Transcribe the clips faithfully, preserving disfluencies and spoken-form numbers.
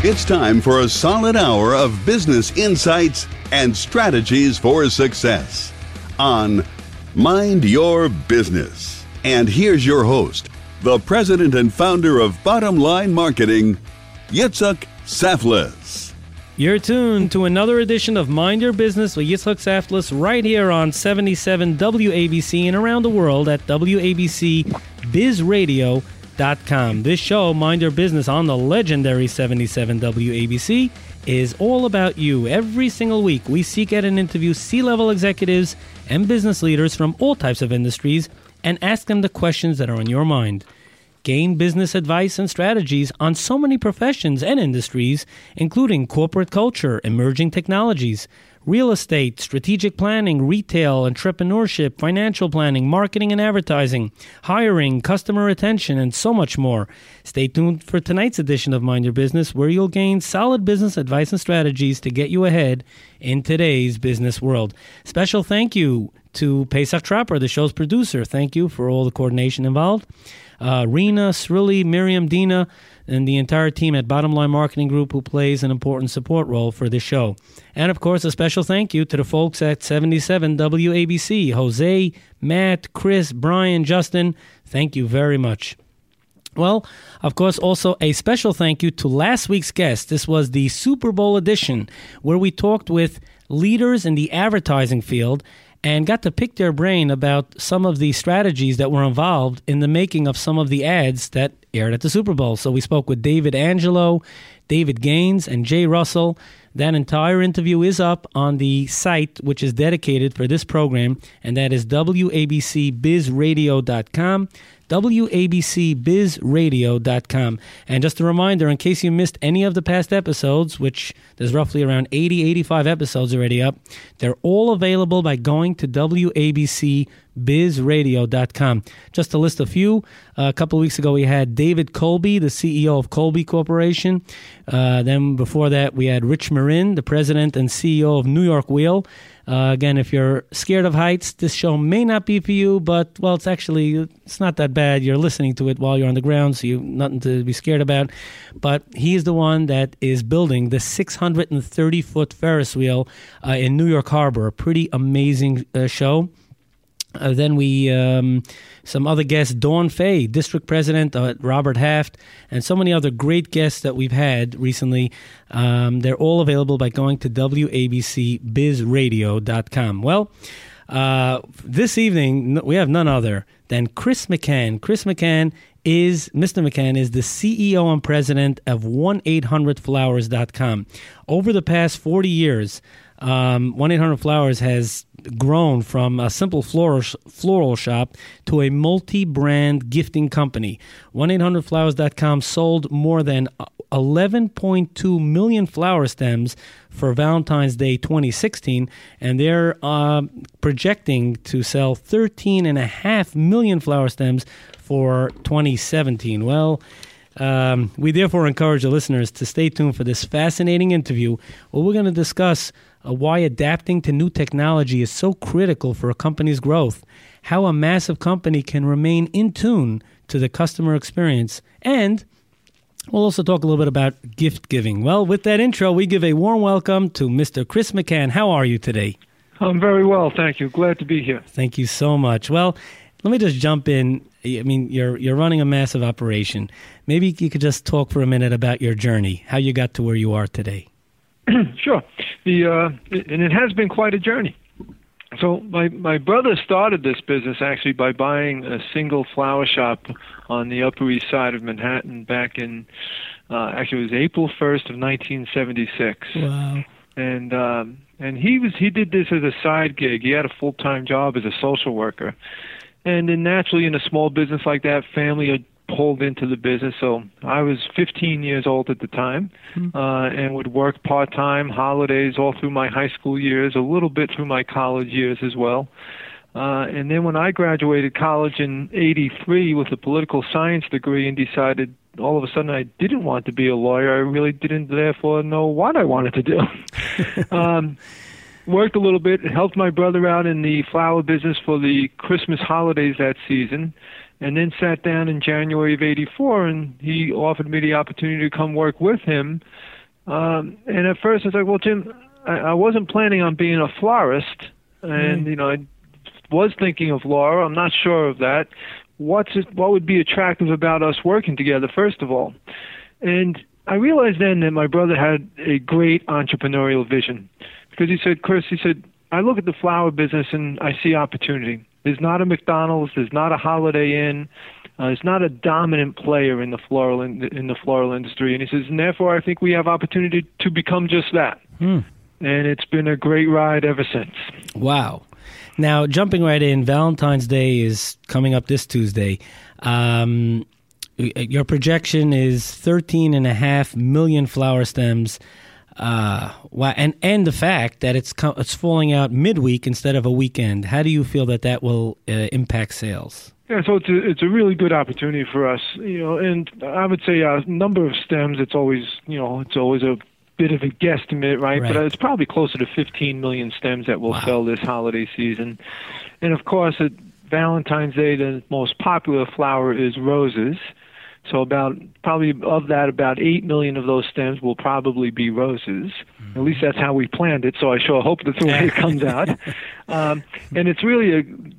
It's time for a solid hour of business insights and strategies for success on Mind Your Business. And here's your host, the president and founder of Bottom Line Marketing, Yitzhak Saftlas. You're tuned to another edition of Mind Your Business with Yitzhak Saftlas right here on seventy-seven W A B C and around the world at W A B C biz radio dot com. This show, Mind Your Business on the legendary seventy-seven W A B C, is all about you. Every single week, we seek out and interview C-level executives and business leaders from all types of industries and ask them the questions that are on your mind. Gain business advice and strategies on so many professions and industries, including corporate culture, emerging technologies, real estate, strategic planning, retail, entrepreneurship, financial planning, marketing and advertising, hiring, customer retention, and so much more. Stay tuned for tonight's edition of Mind Your Business, where you'll gain solid business advice and strategies to get you ahead in today's business world. Special thank you to Pesach Trapper, the show's producer. Thank you for all the coordination involved. Uh, Rena, Srilly, Miriam, Dina, and the entire team at Bottom Line Marketing Group who plays an important support role for this show. And, of course, a special thank you to the folks at seventy-seven W A B C, Jose, Matt, Chris, Brian, Justin. Thank you very much. Well, of course, also a special thank you to last week's guest. This was the Super Bowl edition where we talked with leaders in the advertising field and got to pick their brain about some of the strategies that were involved in the making of some of the ads that aired at the Super Bowl. So we spoke with David Angelo, David Gaines, and Jay Russell. That entire interview is up on the site, which is dedicated for this program, and that is W A B C biz radio dot com. W A B C biz radio dot com. And just a reminder, in case you missed any of the past episodes, which there's roughly around eighty, eighty-five episodes already up, they're all available by going to W A B C biz radio dot com. Just to list a few, uh, a couple of weeks ago we had David Colby, the C E O of Colby Corporation. Uh, then before that we had Rich Marin, the president and C E O of New York Wheel. Uh, again, if you're scared of heights, this show may not be for you, but, well, it's actually, it's not that bad. You're listening to it while you're on the ground, so you nothing to be scared about. But he is the one that is building the six hundred thirty foot Ferris wheel uh, in New York Harbor, a pretty amazing uh, show. Uh, then we, um, some other guests, Dawn Fay, District President uh, Robert Haft, and so many other great guests that we've had recently. Um, they're all available by going to W A B C biz radio dot com. Well, uh, this evening we have none other than Chris McCann. Chris McCann is, Mister McCann is the C E O and president of one eight hundred flowers dot com. Over the past forty years, um, one eight hundred flowers has grown from a simple floral, floral shop to a multi-brand gifting company. one eight hundred flowers dot com sold more than eleven point two million flower stems for Valentine's Day twenty sixteen, and they're uh, projecting to sell thirteen point five million flower stems for twenty seventeen. Well, um, we therefore encourage the listeners to stay tuned for this fascinating interview where we're going to discuss uh, why adapting to new technology is so critical for a company's growth, how a massive company can remain in tune to the customer experience, and we'll also talk a little bit about gift giving. Well, with that intro, we give a warm welcome to Mister Chris McCann. How are you today? I'm very well, thank you. Glad to be here. Thank you so much. Well, let me just jump in. I mean, you're you're running a massive operation. Maybe you could just talk for a minute about your journey, how you got to where you are today. Sure. The uh, and it has been quite a journey. So my, my brother started this business actually by buying a single flower shop on the Upper East Side of Manhattan back in, uh, actually it was April first of nineteen seventy-six. Wow. And um, and he was he did this as a side gig. He had a full-time job as a social worker. And then naturally in a small business like that, family had pulled into the business. So I was fifteen years old at the time, mm-hmm. uh, and would work part-time, holidays, all through my high school years, a little bit through my college years as well. Uh, and then when I graduated college in eighty-three with a political science degree and decided all of a sudden I didn't want to be a lawyer, I really didn't therefore know what I wanted to do. um, worked a little bit, helped my brother out in the flower business for the Christmas holidays that season, and then sat down in January of eighty-four, and he offered me the opportunity to come work with him Um, and at first I was like, well, Jim, I, I wasn't planning on being a florist. And, mm. you know, I was thinking of Laura. I'm not sure of that. What's it, what would be attractive about us working together, first of all? And I realized then that my brother had a great entrepreneurial vision. Because he said, Chris, he said, I look at the flower business and I see opportunity. There's not a McDonald's. There's not a Holiday Inn. Uh, it's not a dominant player in the floral in, in the floral industry. And he says, and therefore, I think we have opportunity to become just that. Hmm. And it's been a great ride ever since. Wow. Now, jumping right in, Valentine's Day is coming up this Tuesday. Um, your projection is thirteen and a half million flower stems. Uh, and and the fact that it's it's falling out midweek instead of a weekend. How do you feel that that will uh, impact sales? Yeah, so it's a, it's a really good opportunity for us, you know. And I would say a uh, number of stems. It's always you know it's always a bit of a guesstimate, right? right? But it's probably closer to fifteen million stems that will wow. sell this holiday season. And of course, at Valentine's Day, the most popular flower is roses. So about probably of that, about eight million of those stems will probably be roses. Mm-hmm. At least that's how we planned it. So I sure hope that's the way it comes out. Um, and it's really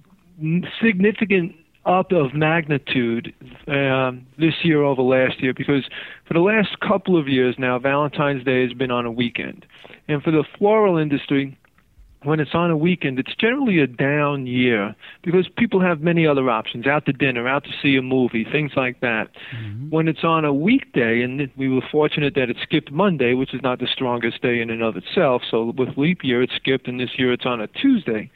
a significant up of magnitude um, this year over last year, because for the last couple of years now, Valentine's Day has been on a weekend. And for the floral industry, when it's on a weekend, it's generally a down year because people have many other options, out to dinner, out to see a movie, things like that. Mm-hmm. When it's on a weekday, and we were fortunate that it skipped Monday, which is not the strongest day in and of itself, so with leap year it skipped, and this year it's on a Tuesday.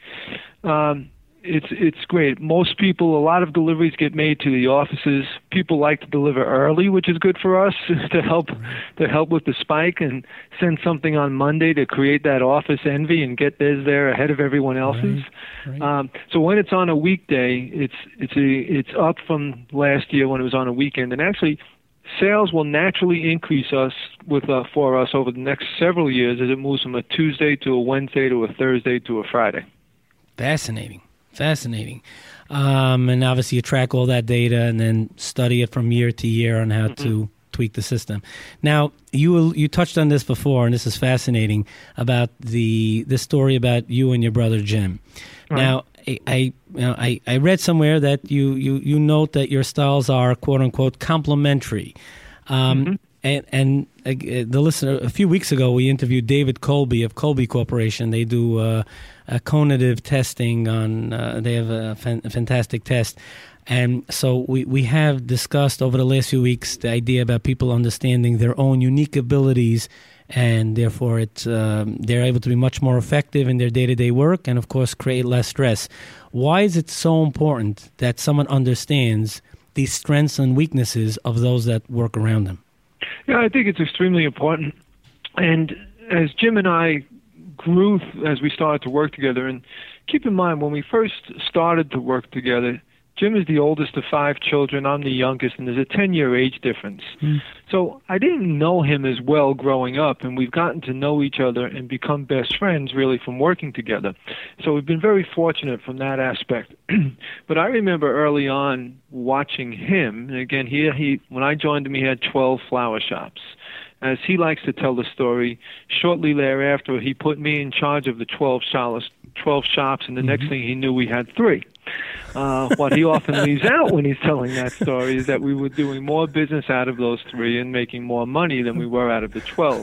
Um, It's it's great. Most people, a lot of deliveries get made to the offices. People like to deliver early, which is good for us to help to help with the spike, and send something on Monday to create that office envy and get theirs there ahead of everyone else's. Right, right. Um, so when it's on a weekday, it's it's a, it's up from last year when it was on a weekend, and actually sales will naturally increase us with uh, for us over the next several years as it moves from a Tuesday to a Wednesday to a Thursday to a Friday. Fascinating. Fascinating. Um, and obviously you track all that data and then study it from year to year on how mm-hmm. to tweak the system. Now, you you touched on this before, and this is fascinating, about the the story about you and your brother Jim. Right. Now, I I, you know, I I read somewhere that you, you, you note that your styles are, quote-unquote, complementary. Um, mm-hmm. And, and uh, the listener, a few weeks ago, we interviewed David Colby of Colby Corporation. They do uh, a cognitive testing on, uh, they have a, fan, a fantastic test. And so we, we have discussed over the last few weeks the idea about people understanding their own unique abilities, and therefore it's, um, they're able to be much more effective in their day-to-day work and, of course, create less stress. Why is it so important that someone understands the strengths and weaknesses of those that work around them? Yeah, I think it's extremely important. And as Jim and I grew as we started to work together, and keep in mind, when we first started to work together, Jim is the oldest of five children. I'm the youngest, and there's a ten-year age difference. Mm. So I didn't know him as well growing up, and we've gotten to know each other and become best friends, really, from working together. So we've been very fortunate from that aspect. But I remember early on watching him, and again, he, he when I joined him, he had twelve flower shops. As he likes to tell the story, shortly thereafter, he put me in charge of the twelve shops, twelve shops, and the mm-hmm. next thing he knew, we had three. Uh, what he often leaves out when he's telling that story is that we were doing more business out of those three and making more money than we were out of the twelve.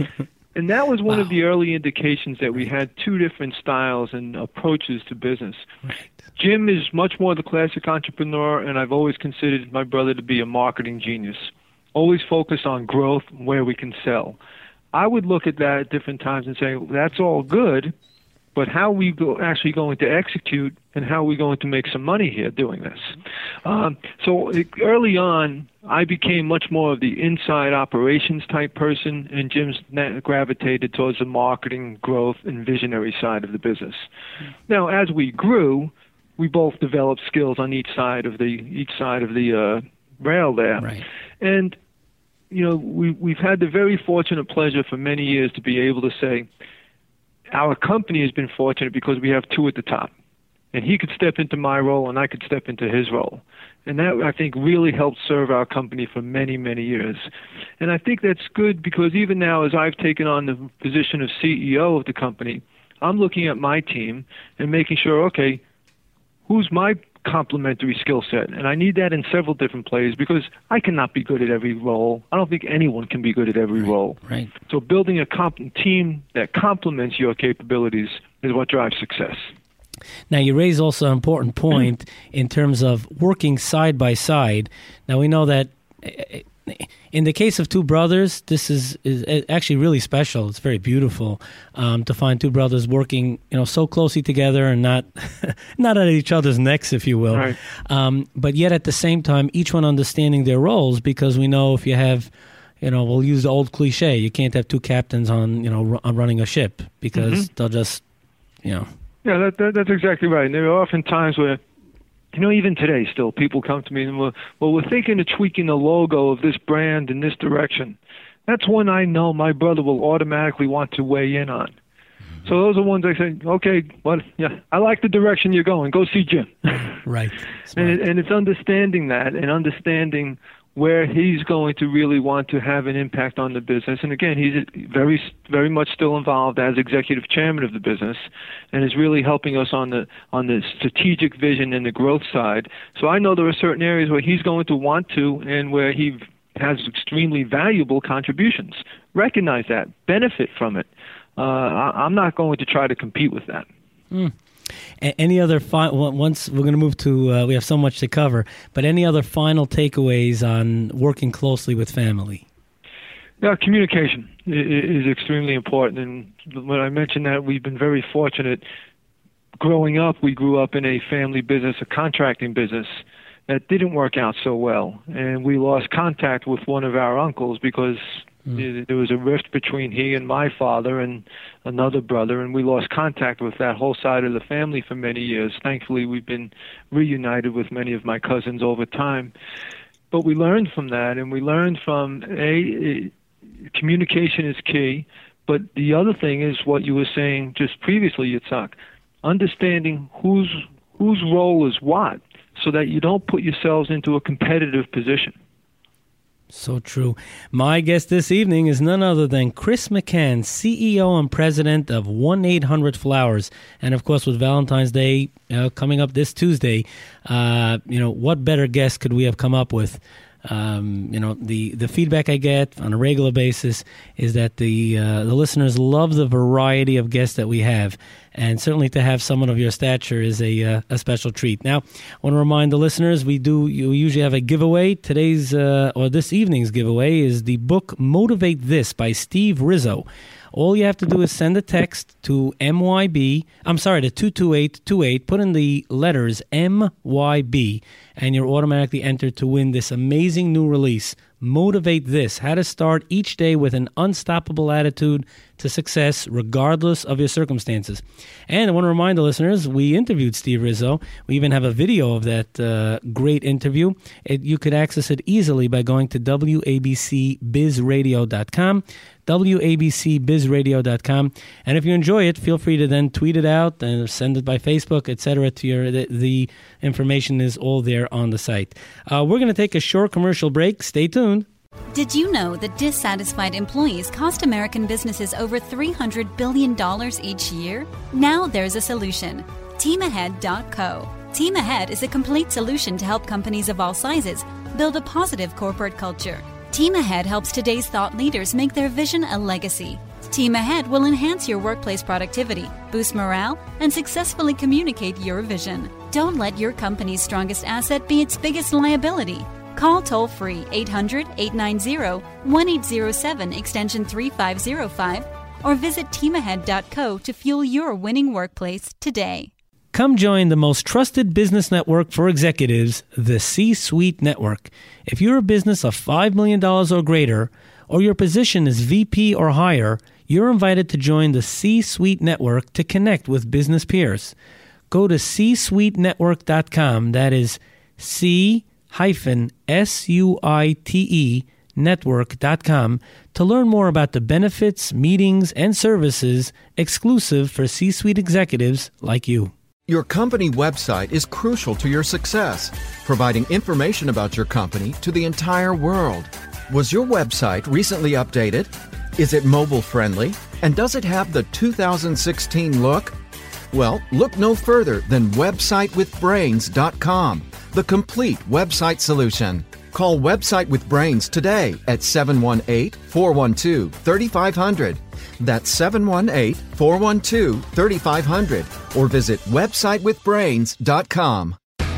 And that was one wow. of the early indications that we had two different styles and approaches to business. Right. Jim is much more the classic entrepreneur, and I've always considered my brother to be a marketing genius. Always focus on growth, where we can sell. I would look at that at different times and say, well, that's all good, but how are we go, actually going to execute, and how are we going to make some money here doing this? Um, so it, early on, I became much more of the inside operations type person, and Jim's gravitated towards the marketing, growth, and visionary side of the business. Mm-hmm. Now, as we grew, we both developed skills on each side of the each side of the uh, rail there. Right. And you know, we, we've had the very fortunate pleasure for many years to be able to say our company has been fortunate because we have two at the top. and he could step into my role and I could step into his role. And that, I think, really helped serve our company for many, many years. And I think that's good because even now, as I've taken on the position of C E O of the company, I'm looking at my team and making sure, okay, who's my complementary skill set? And I need that in several different plays because I cannot be good at every role. I don't think anyone can be good at every right, role. Right. So building a comp- team that complements your capabilities is what drives success. Now, you raise also an important point in terms of working side by side. Now, we know that in the case of two brothers, this is, is actually really special. It's very beautiful um, to find two brothers working, you know, so closely together and not not at each other's necks, if you will. Right. Um, but yet at the same time, each one understanding their roles, because we know if you have, you know, we'll use the old cliche, you can't have two captains on, you know, on running a ship because mm-hmm. they'll just, you know. Yeah, that, that, that's exactly right. And there are often times where, you know, even today still, people come to me and, well, well, we're thinking of tweaking the logo of this brand in this direction. That's one I know my brother will automatically want to weigh in on. Mm-hmm. So those are ones I say, okay, well, yeah, I like the direction you're going. Go see Jim. Right. and, it, and it's understanding that and understanding where he's going to really want to have an impact on the business. And again, he's very, very much still involved as executive chairman of the business and is really helping us on the on the strategic vision and the growth side. So I know there are certain areas where he's going to want to and where he has extremely valuable contributions. Recognize that, benefit from it. Uh, I, I'm not going to try to compete with that. Mm. Any other fi- once we're going to move to uh, we have so much to cover, but any other final takeaways on working closely with family? Yeah, communication is extremely important. And when I mentioned that, we've been very fortunate. Growing up, we grew up in a family business, a contracting business that didn't work out so well, and we lost contact with one of our uncles because Mm. there was a rift between he and my father and another brother, and we lost contact with that whole side of the family for many years. Thankfully, we've been reunited with many of my cousins over time. But we learned from that, and we learned from, A, communication is key, but the other thing is what you were saying just previously, Yitzhak, understanding whose whose role is what so that you don't put yourselves into a competitive position. So true. My guest this evening is none other than Chris McCann, C E O and president of one eight hundred flowers. And, of course, with Valentine's Day uh, coming up this Tuesday, uh, you know, what better guest could we have come up with? Um, you know, the, the feedback I get on a regular basis is that the uh, the listeners love the variety of guests that we have. And certainly to have someone of your stature is a uh, a special treat. Now, I want to remind the listeners, we do you usually have a giveaway. Today's, uh, or this evening's giveaway is the book Motivate This by Steve Rizzo. All you have to do is send a text to M Y B, I'm sorry, to two two eight two eight, put in the letters M Y B, and you're automatically entered to win this amazing new release, Motivate This, how to start each day with an unstoppable attitude to success regardless of your circumstances. And I want to remind the listeners, we interviewed Steve Rizzo. We even have a video of that uh, great interview. It, you could access it easily by going to W A B C biz radio dot com, W A B C biz radio dot com. And if you enjoy it, feel free to then tweet it out and send it by Facebook, et cetera. To your, the, the information is all there on the site. Uh, we're going to take a short commercial break. Stay tuned. Did you know that dissatisfied employees cost American businesses over three hundred billion dollars each year? Now there's a solution. Team Ahead dot co. Team Ahead is a complete solution to help companies of all sizes build a positive corporate culture. Team Ahead helps today's thought leaders make their vision a legacy. Team Ahead will enhance your workplace productivity, boost morale, and successfully communicate your vision. Don't let your company's strongest asset be its biggest liability. Call toll-free eight hundred, eight nine zero, one eight zero seven extension three five zero five or visit team ahead dot co to fuel your winning workplace today. Come join the most trusted business network for executives, the C-Suite Network. If you're a business of five million dollars or greater, or your position is V P or higher, you're invited to join the C-Suite Network to connect with business peers. Go to c suite network dot com. That is C hyphen S U I T E network dot com to learn more about the benefits, meetings, and services exclusive for C-Suite executives like you. Your company website is crucial to your success, providing information about your company to the entire world. Was your website recently updated? Is it mobile friendly? And does it have the two thousand sixteen look? Well, look no further than website with brains dot com, the complete website solution. Call Website with Brains today at seven one eight, four one two, three five zero zero. That's seven one eight, four one two, three five zero zero or visit website with brains dot com.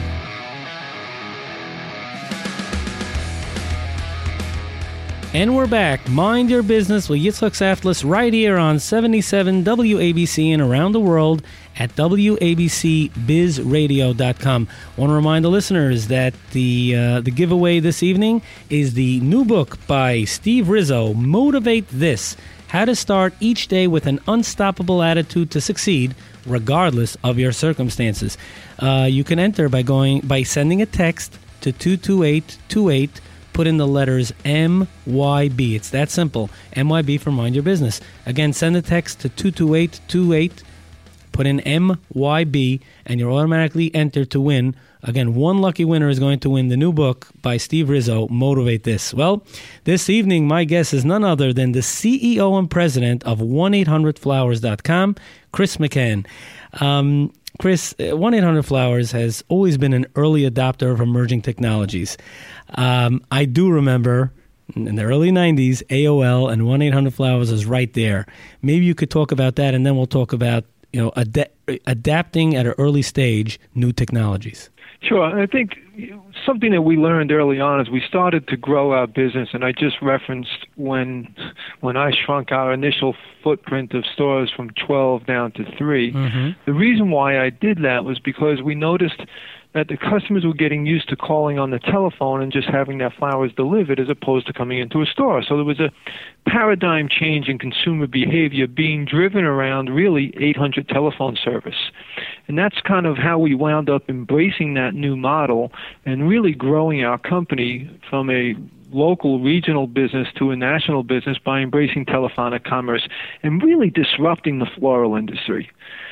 And we're back. Mind Your Business with Yitzhak Saftlis right here on seventy-seven W A B C and around the world at W A B C biz radio dot com. I want to remind the listeners that the uh, the giveaway this evening is the new book by Steve Rizzo, Motivate This: How to Start Each Day with an Unstoppable Attitude to Succeed Regardless of Your Circumstances. Uh, you can enter by going by sending a text to two two eight two eight. Put in the letters M Y B. It's that simple. M Y B for Mind Your Business. Again, send a text to two two eight two eight. Put in M Y B, and you're automatically entered to win. Again, one lucky winner is going to win the new book by Steve Rizzo, Motivate This. Well, this evening, my guest is none other than the C E O and president of one eight hundred flowers dot com, Chris McCann. Um, Chris, one eight hundred flowers has always been an early adopter of emerging technologies. Um, I do remember in the early nineties, A O L and one eight hundred flowers was right there. Maybe you could talk about that, and then we'll talk about, you know, ad- adapting at an early stage new technologies. Sure. I think something that we learned early on is we started to grow our business, and I just referenced when when I shrunk our initial footprint of stores from twelve down to three. Mm-hmm. The reason why I did that was because we noticed that the customers were getting used to calling on the telephone and just having their flowers delivered as opposed to coming into a store. So there was a paradigm change in consumer behavior being driven around really eight hundred telephone service. And that's kind of how we wound up embracing that new model and really growing our company from a local regional business to a national business by embracing telephonic commerce and really disrupting the floral industry.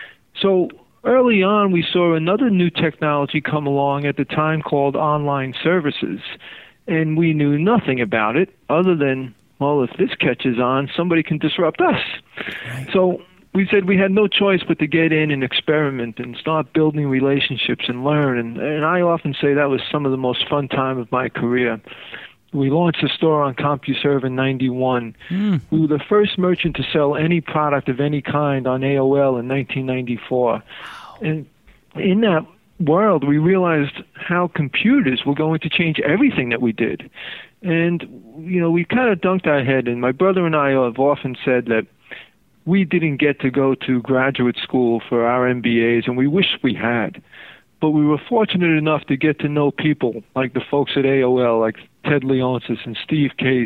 So early on, we saw another new technology come along at the time called online services, and we knew nothing about it other than, well, if this catches on, somebody can disrupt us. Right. So we said we had no choice but to get in and experiment and start building relationships and learn, and, and I often say that was some of the most fun time of my career. We launched a store on CompuServe in ninety-one. Mm. We were the first merchant to sell any product of any kind on A O L in nineteen ninety-four. Wow. And in that world, we realized how computers were going to change everything that we did. And, you know, we kind of dunked our head, and my brother and I have often said that we didn't get to go to graduate school for our M B As, and we wish we had. But we were fortunate enough to get to know people like the folks at A O L, like Ted Leonsis and Steve Case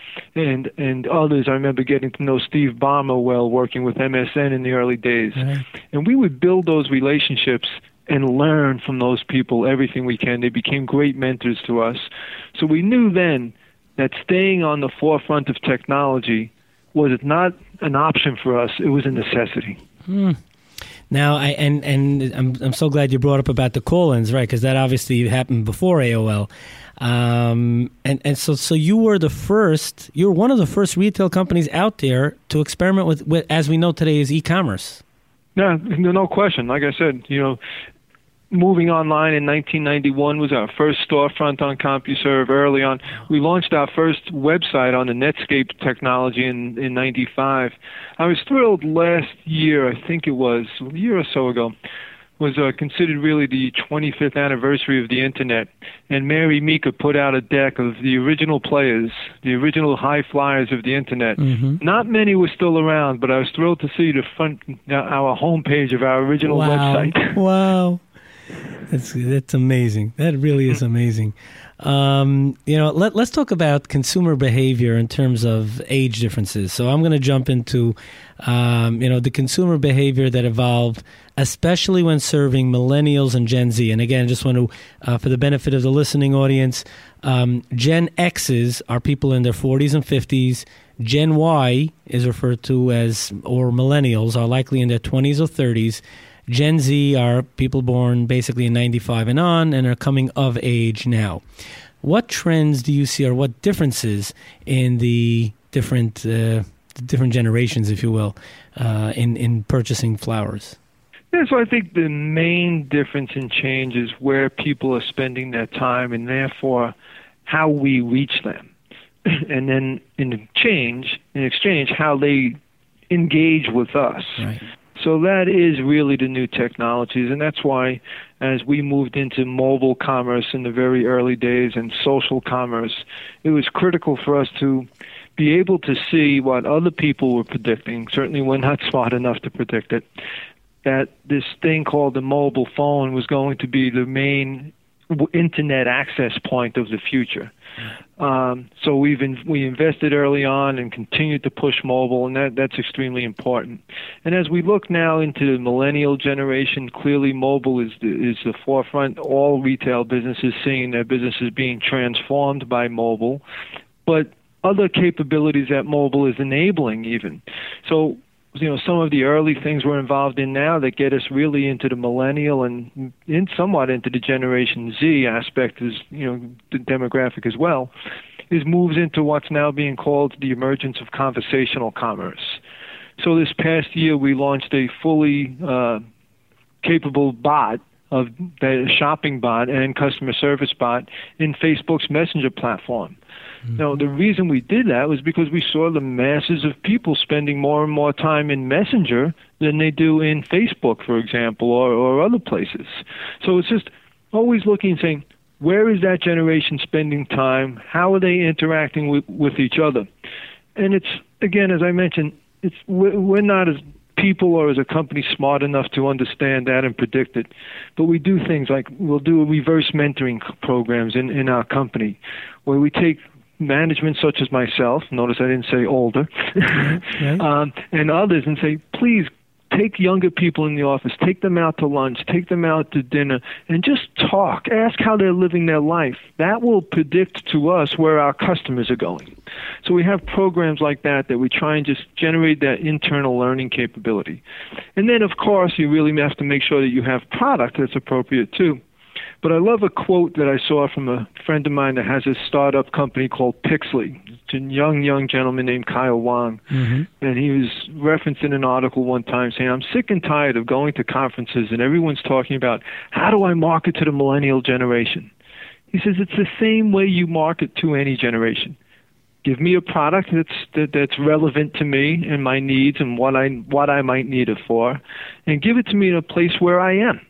and and others. I remember getting to know Steve Ballmer well, working with M S N in the early days. Right. And we would build those relationships and learn from those people everything we can. They became great mentors to us. So we knew then that staying on the forefront of technology was not an option for us. It was a necessity. Hmm. Now, I and and I'm I'm so glad you brought up about the call-ins, right? Because that obviously happened before A O L, um, and and so so you were the first. You were one of the first retail companies out there to experiment with, with as we know today, is e-commerce. Yeah, no question. Like I said, you know, moving online in nineteen ninety-one was our first storefront on CompuServe. Early on, we launched our first website on the Netscape technology in, in ninety-five. I was thrilled last year, I think it was, a year or so ago, was uh, considered really the twenty-fifth anniversary of the Internet. And Mary Meeker put out a deck of the original players, the original high flyers of the Internet. Mm-hmm. Not many were still around, but I was thrilled to see the front, our homepage of our original wow. website. Wow. That's that's amazing. That really is amazing. Um, you know, let, let's talk about consumer behavior in terms of age differences. So I'm going to jump into, um, you know, the consumer behavior that evolved, especially when serving millennials and Gen Z. And again, I just want to, uh, for the benefit of the listening audience, um, Gen X's are people in their forties and fifties. Gen Y is referred to as, or millennials, are likely in their twenties or thirties. Gen Z are people born basically in ninety-five and on and are coming of age now. What trends do you see, or what differences in the different uh, different generations, if you will, uh, in, in purchasing flowers? Yeah, so I think the main difference in change is where people are spending their time and therefore how we reach them. And then in change, in exchange, how they engage with us. Right. So that is really the new technologies, and that's why as we moved into mobile commerce in the very early days and social commerce, it was critical for us to be able to see what other people were predicting. Certainly we're not smart enough to predict it, that this thing called the mobile phone was going to be the main internet access point of the future. Um, so we've in, we invested early on and continued to push mobile, and that, that's extremely important. And as we look now into the millennial generation, clearly mobile is the, is the forefront. All retail businesses seeing their businesses being transformed by mobile, but other capabilities that mobile is enabling even. So, you know, some of the early things we're involved in now that get us really into the millennial and in somewhat into the Generation Z aspect is, you know, the demographic as well, is moves into what's now being called the emergence of conversational commerce. So this past year we launched a fully uh, capable bot, of the shopping bot and customer service bot in Facebook's Messenger platform. Mm-hmm. Now, the reason we did that was because we saw the masses of people spending more and more time in Messenger than they do in Facebook, for example, or, or other places. So it's just always looking and saying, where is that generation spending time? How are they interacting with, with each other? And it's, again, as I mentioned, it's we're, we're not as people or as a company smart enough to understand that and predict it. But we do things like we'll do reverse mentoring programs in, in our company where we take management such as myself, notice I didn't say older, mm-hmm. um, and others and say, please take younger people in the office, take them out to lunch, take them out to dinner, and just talk. Ask how they're living their life. That will predict to us where our customers are going. So we have programs like that that we try and just generate that internal learning capability. And then, of course, you really have to make sure that you have product that's appropriate, too. But I love a quote that I saw from a friend of mine that has a startup company called Pixley. It's a young, young gentleman named Kyle Wang. Mm-hmm. And he was referenced in an article one time saying, I'm sick and tired of going to conferences and everyone's talking about, how do I market to the millennial generation? He says, it's the same way you market to any generation. Give me a product that's that, that's relevant to me and my needs and what I what I might need it for, and give it to me in a place where I am.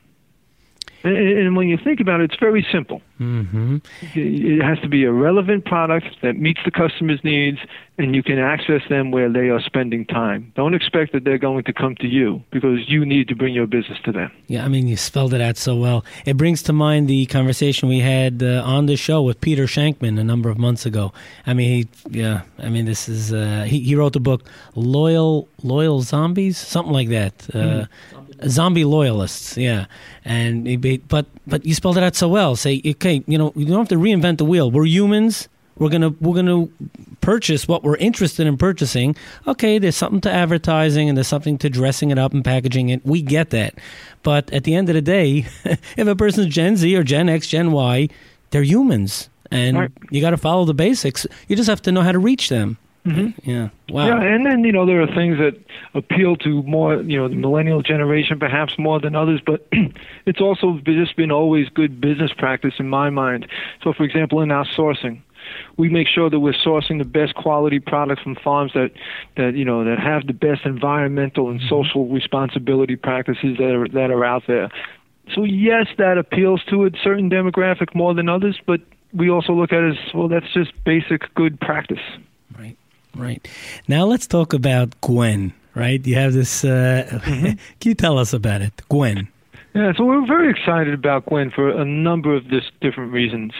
And, and when you think about it, it's very simple. Mm-hmm. It has to be a relevant product that meets the customer's needs, and you can access them where they are spending time. Don't expect that they're going to come to you because you need to bring your business to them. Yeah, I mean, you spelled it out so well. It brings to mind the conversation we had uh, on the show with Peter Shankman a number of months ago. I mean, he, yeah, I mean, this is uh, he, he wrote the book Loyal Loyal Zombies, something like that. Uh, mm-hmm. Zombie loyalists, yeah, and but but you spelled it out so well. Say, okay, you know, you don't have to reinvent the wheel. We're humans. We're gonna we're gonna purchase what we're interested in purchasing. Okay, there's something to advertising and there's something to dressing it up and packaging it. We get that, but at the end of the day, if a person's Gen Z or Gen X, Gen Y, they're humans, and right. You got to follow the basics. You just have to know how to reach them. Mm-hmm. Yeah. Wow. Yeah, and then, you know, there are things that appeal to more, you know, the millennial generation perhaps more than others, but it's also just been always good business practice in my mind. So, for example, in our sourcing, we make sure that we're sourcing the best quality products from farms that, that you know, that have the best environmental and social responsibility practices that are, that are out there. So, yes, that appeals to a certain demographic more than others, but we also look at it as, well, that's just basic good practice. Right. Right. Now let's talk about Gwen, right? You have this, uh, mm-hmm. Can you tell us about it, Gwen? Yeah, so we're very excited about Gwen for a number of this different reasons.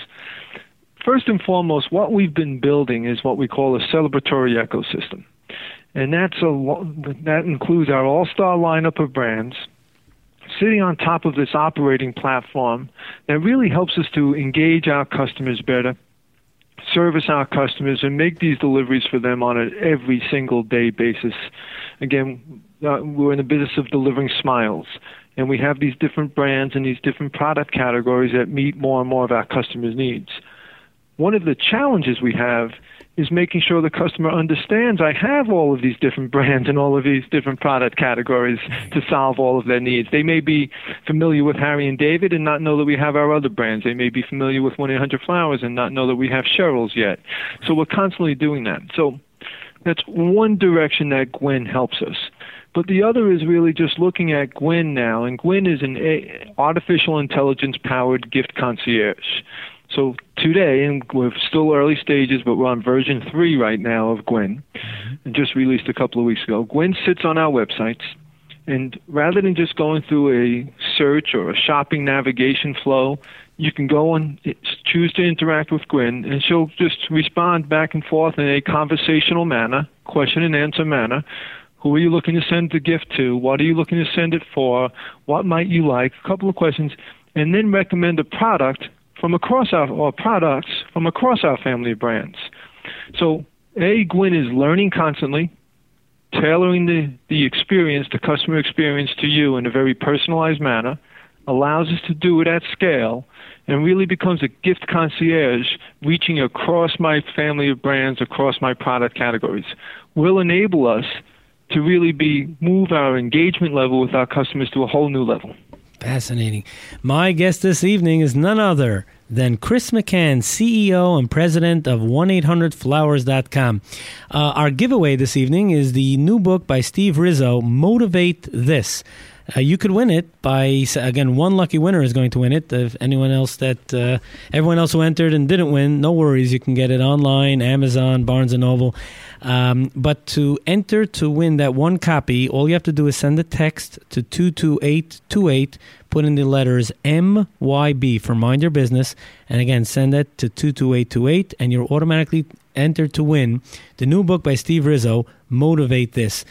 First and foremost, what we've been building is what we call a celebratory ecosystem. And that's a, that includes our all-star lineup of brands, sitting on top of this operating platform that really helps us to engage our customers better, service our customers, and make these deliveries for them on an every single day basis. Again, uh, we're in the business of delivering smiles. And we have these different brands and these different product categories that meet more and more of our customers' needs. One of the challenges we have is making sure the customer understands I have all of these different brands and all of these different product categories to solve all of their needs. They may be familiar with Harry and David and not know that we have our other brands. They may be familiar with one eight hundred flowers and not know that we have Cheryl's yet. So we're constantly doing that. So that's one direction that Gwyn helps us. But the other is really just looking at Gwyn now, and Gwyn is an a- artificial intelligence-powered gift concierge. So today, and we're still early stages, but we're on version three right now of Gwyn, and just released a couple of weeks ago. Gwyn sits on our websites, and rather than just going through a search or a shopping navigation flow, you can go and choose to interact with Gwyn, and she'll just respond back and forth in a conversational manner, question and answer manner. Who are you looking to send the gift to? What are you looking to send it for? What might you like? A couple of questions, and then recommend a product from across our or products from across our family of brands. So, A, Gwyn is learning constantly, tailoring the, the experience, the customer experience to you in a very personalized manner, allows us to do it at scale, and really becomes a gift concierge reaching across my family of brands, across my product categories. Will enable us to really be move our engagement level with our customers to a whole new level. Fascinating. My guest this evening is none other than Chris McCann, C E O and president of one eight hundred flowers dot com. Uh, our giveaway this evening is the new book by Steve Rizzo, Motivate This. Uh, you could win it by, again, one lucky winner is going to win it. If anyone else that, uh, everyone else who entered and didn't win, no worries. You can get it online, Amazon, Barnes and Noble. Um, but to enter to win that one copy, all you have to do is send a text to two two eight two eight, put in the letters M Y B for Mind Your Business, and again, send that to two two eight two eight, and you're automatically entered to win the new book by Steve Rizzo, Motivate This.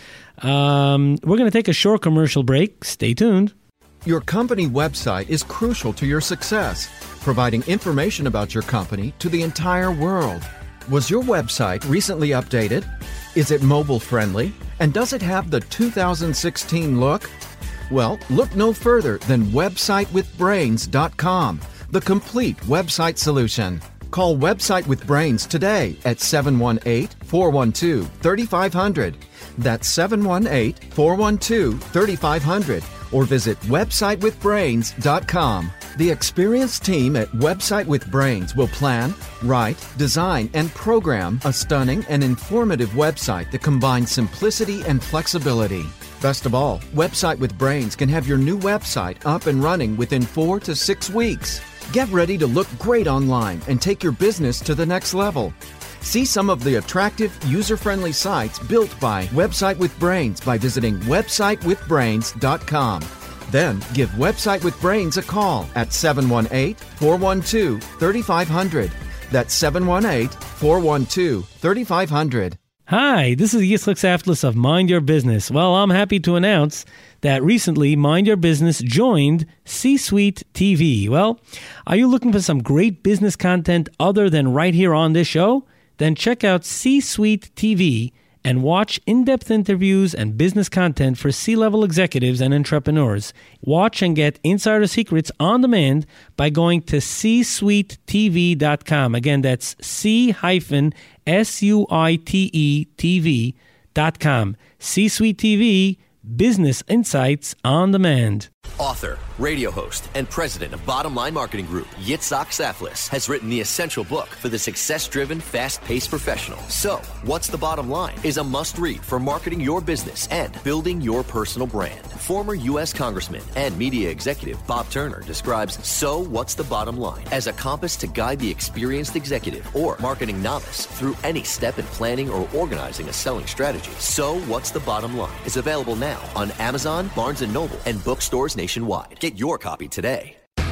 Um, we're going to take a short commercial break. Stay tuned. Your company website is crucial to your success, providing information about your company to the entire world. Was your website recently updated? Is it mobile friendly? And does it have the two thousand sixteen look? Well, look no further than website with brains dot com, the complete website solution. Call Website with Brains today at seven one eight, four one two, three five zero zero. That's seven one eight, four one two, three five zero zero, or visit website with brains dot com. The experienced team at Website with Brains will plan, write, design, and program a stunning and informative website that combines simplicity and flexibility. Best of all, Website with Brains can have your new website up and running within four to six weeks. Get ready to look great online and take your business to the next level. See some of the attractive, user-friendly sites built by Website with Brains by visiting website with brains dot com. Then give Website with Brains a call at seven one eight, four one two, three five zero zero. That's seven one eight, four one two, three five zero zero. Hi, this is Yitzchak Saflis of Mind Your Business. Well, I'm happy to announce that recently Mind Your Business joined C-Suite T V. Well, are you looking for some great business content other than right here on this show? Then check out C-Suite T V and watch in-depth interviews and business content for C-level executives and entrepreneurs. Watch and get insider secrets on demand by going to c suite t v dot com. Again, that's C S U I T E T V dot com. C-Suite T V, business insights on demand. Author, radio host, and president of Bottom Line Marketing Group, Yitzhak Saflis, has written the essential book for the success-driven, fast-paced professional. So, What's the Bottom Line is a must-read for marketing your business and building your personal brand. Former U S Congressman and media executive Bob Turner describes So, What's the Bottom Line as a compass to guide the experienced executive or marketing novice through any step in planning or organizing a selling strategy. So, What's the Bottom Line is available now on Amazon, Barnes and Noble, and bookstores nationwide. Get your copy today.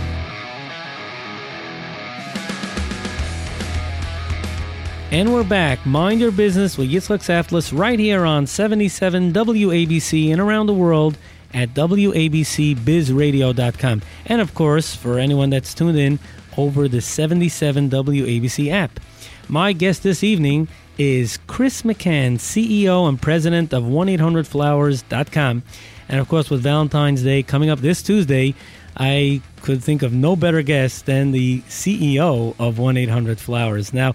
And we're back. Mind Your Business with Yitzchak Saflis right here on seventy-seven W A B C and around the world at W A B C biz radio dot com. And of course, for anyone that's tuned in over the seventy-seven W A B C app. My guest this evening is Chris McCann, C E O and president of one eight hundred flowers dot com. And of course, with Valentine's Day coming up this Tuesday, I could think of no better guest than the C E O of one eight hundred flowers. Now,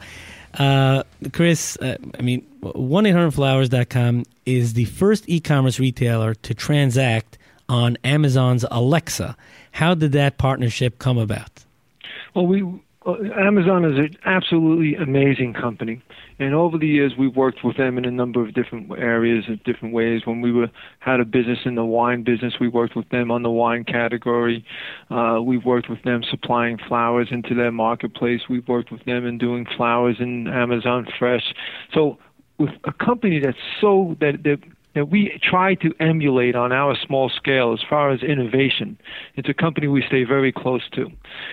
uh, Chris, uh, I mean, one eight hundred flowers dot com is the first e-commerce retailer to transact on Amazon's Alexa. How did that partnership come about? Well, we uh, Amazon is an absolutely amazing company, and over the years we've worked with them in a number of different areas, in different ways. When we were had a business in the wine business, we worked with them on the wine category. Uh, we've worked with them supplying flowers into their marketplace. We've worked with them in doing flowers in Amazon Fresh. So with a company that's so that that that we try to emulate on our small scale as far as innovation. It's a company we stay very close to.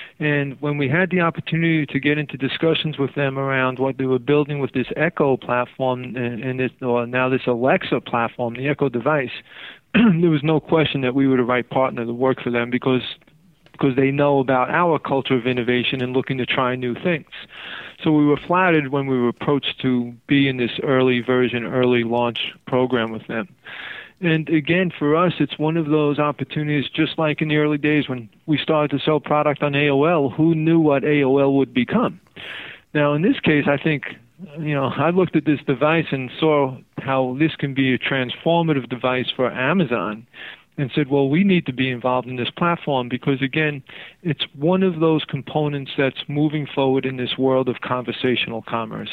And when we had the opportunity to get into discussions with them around what they were building with this Echo platform and, and this, or now this Alexa platform, the Echo device, there was no question that we were the right partner to work for them because because they know about our culture of innovation and looking to try new things. So we were flattered when we were approached to be in this early version, early launch program with them. And again, for us, it's one of those opportunities, just like in the early days when we started to sell product on A O L, who knew what A O L would become? Now, in this case, I think, you know, I looked at this device and saw how this can be a transformative device for Amazon, and said, well, we need to be involved in this platform because, again, it's one of those components that's moving forward in this world of conversational commerce.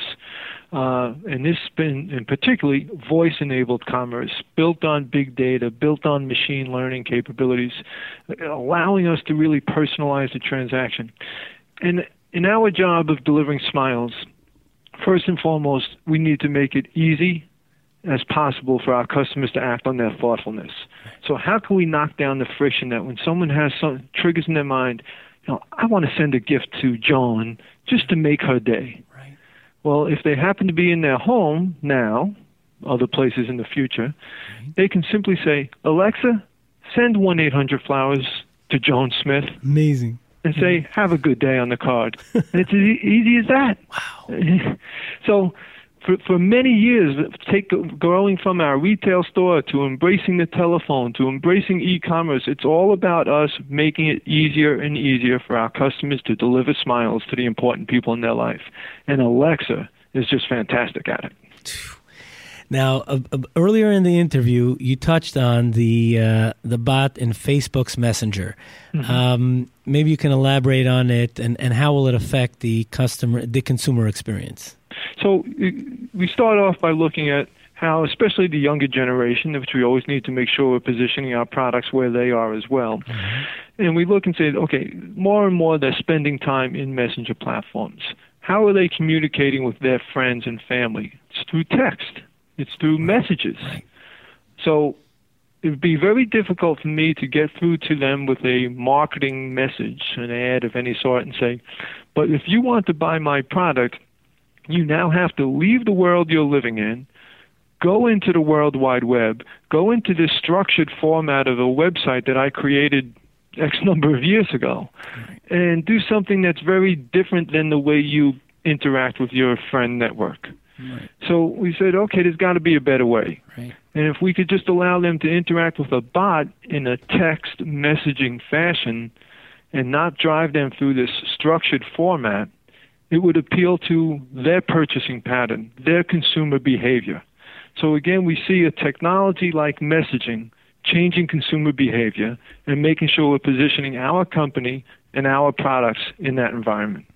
Uh, and this been, in particularly, voice-enabled commerce, built on big data, built on machine learning capabilities, allowing us to really personalize the transaction. And in our job of delivering smiles, first and foremost, we need to make it easy as possible for our customers to act on their thoughtfulness. So how can we knock down the friction that when someone has some triggers in their mind, you know, I want to send a gift to Joan just to make her day. Right. Well, if they happen to be in their home now, other places in the future, right, they can simply say, Alexa, send one eight hundred flowers to Joan Smith. Amazing. And say, have a good day on the card. And it's as easy as that. Wow. So For, for many years, take growing from our retail store to embracing the telephone to embracing e-commerce, it's all about us making it easier and easier for our customers to deliver smiles to the important people in their life. And Alexa is just fantastic at it. Now, uh, uh, earlier in the interview, you touched on the uh, the bot in Facebook's Messenger. Mm-hmm. Um, maybe you can elaborate on it and, and how will it affect the customer, the consumer experience? So we start off by looking at how, especially the younger generation, which we always need to make sure we're positioning our products where they are as well. Mm-hmm. And we look and say, okay, more and more they're spending time in messenger platforms. How are they communicating with their friends and family? It's through text. It's through messages. Right. So it would be very difficult for me to get through to them with a marketing message, an ad of any sort, and say, but if you want to buy my product, you now have to leave the world you're living in, go into the World Wide Web, go into this structured format of a website that I created X number of years ago, right, and do something that's very different than the way you interact with your friend network. Right. So we said, okay, there's got to be a better way. Right. And if we could just allow them to interact with a bot in a text messaging fashion and not drive them through this structured format, it would appeal to their purchasing pattern, their consumer behavior. So again, we see a technology like messaging changing consumer behavior and making sure we're positioning our company and our products in that environment.